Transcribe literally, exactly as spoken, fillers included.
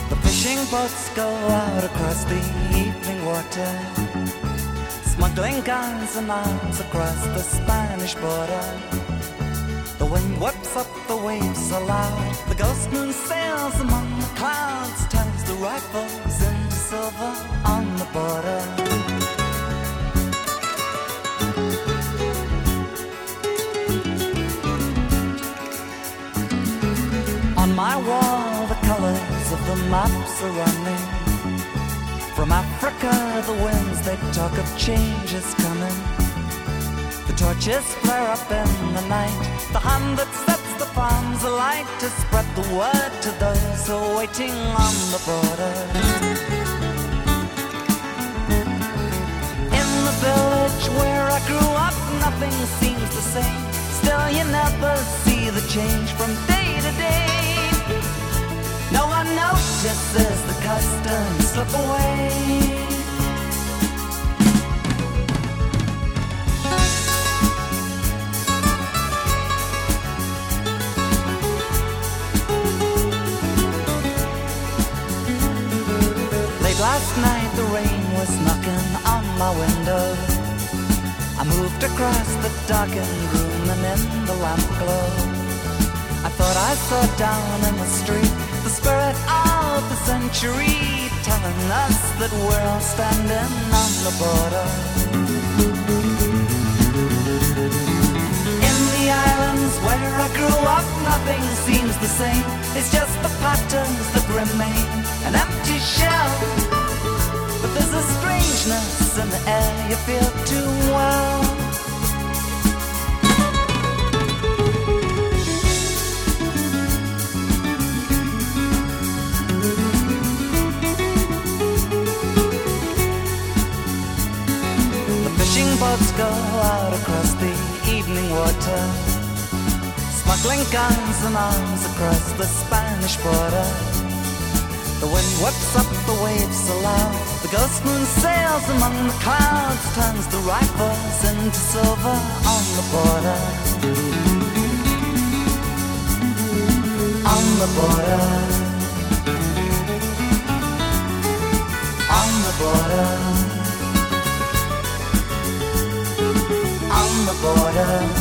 The fishing boats go out across the evening water, smuggling guns and arms across the Spanish border. The wind whips up the waves so loud, the ghost moon sails among the clouds, turns the rifles into silver on the border. On my wall the colors of the maps are running. From Africa the winds, they talk of changes coming. The torches flare up in the night, the hand that sets the farms alight, to spread the word to those who are waiting on the border. In the village where I grew up, nothing seems the same. Still you never see the change from day to day. No one notices the customs slip away. Last night the rain was knocking on my window. I moved across the darkened room and in the lamp glow I thought I saw down in the street the spirit of the century, telling us that we're all standing on the border. In the islands where I grew up, nothing seems the same. It's just the patterns that remain, an empty shell. But there's a strangeness in the air you feel too well. The fishing boats go out across the evening water, smuggling guns and arms across the Spanish border. The wind whips up the waves so loud, the ghost moon sails among the clouds, turns the rifles into silver on the border. On the border. On the border. On the border.